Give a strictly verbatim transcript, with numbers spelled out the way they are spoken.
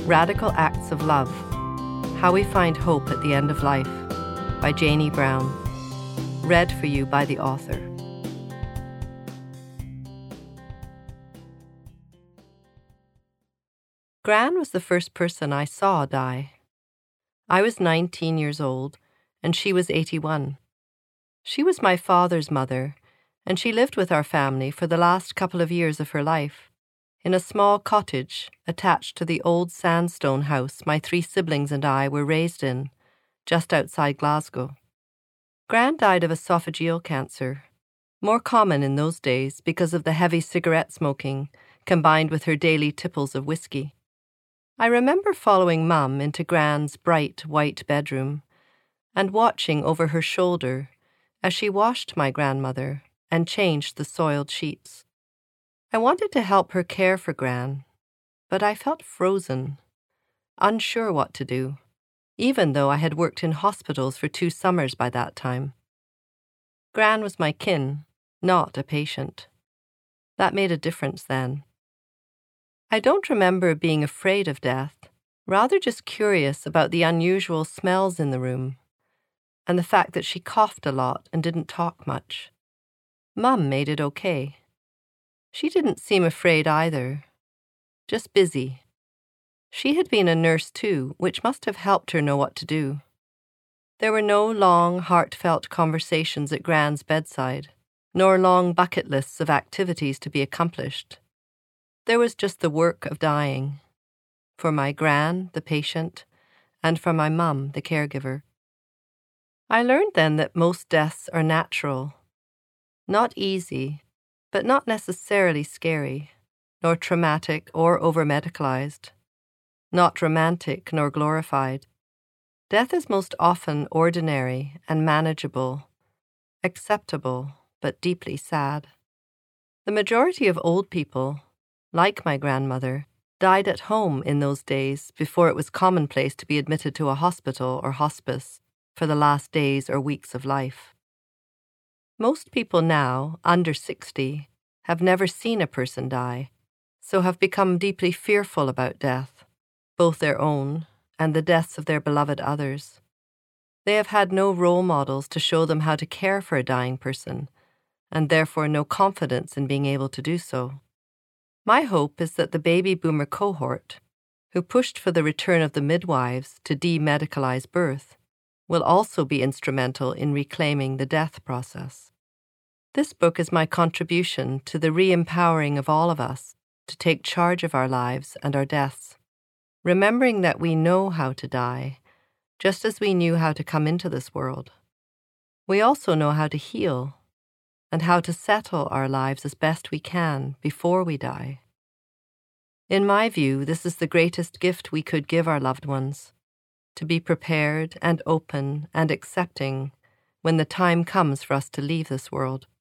Radical Acts of Love, How We Find Hope at the End of Life by Janie Brown. Read for you by the author. Gran was the first person I saw die. I was nineteen years old, and she was eighty-one. She was my father's mother, and she lived with our family for the last couple of years of her life, in a small cottage attached to the old sandstone house my three siblings and I were raised in, just outside Glasgow. Gran died of esophageal cancer, more common in those days because of the heavy cigarette smoking combined with her daily tipples of whiskey. I remember following Mum into Gran's bright white bedroom and watching over her shoulder as she washed my grandmother and changed the soiled sheets. I wanted to help her care for Gran, but I felt frozen, unsure what to do, even though I had worked in hospitals for two summers by that time. Gran was my kin, not a patient. That made a difference then. I don't remember being afraid of death, rather just curious about the unusual smells in the room, and the fact that she coughed a lot and didn't talk much. Mum made it okay. She didn't seem afraid either, just busy. She had been a nurse too, which must have helped her know what to do. There were no long, heartfelt conversations at Gran's bedside, nor long bucket lists of activities to be accomplished. There was just the work of dying, for my Gran, the patient, and for my mum, the caregiver. I learned then that most deaths are natural, not easy, but not necessarily scary, nor traumatic or over-medicalized, not romantic nor glorified. Death is most often ordinary and manageable, acceptable, but deeply sad. The majority of old people, like my grandmother, died at home in those days before it was commonplace to be admitted to a hospital or hospice for the last days or weeks of life. Most people now, under sixty, have never seen a person die, so have become deeply fearful about death, both their own and the deaths of their beloved others. They have had no role models to show them how to care for a dying person, and therefore no confidence in being able to do so. My hope is that the baby boomer cohort, who pushed for the return of the midwives to demedicalize birth, will also be instrumental in reclaiming the death process. This book is my contribution to the re-empowering of all of us to take charge of our lives and our deaths, remembering that we know how to die, just as we knew how to come into this world. We also know how to heal, and how to settle our lives as best we can before we die. In my view, this is the greatest gift we could give our loved ones, to be prepared and open and accepting when the time comes for us to leave this world.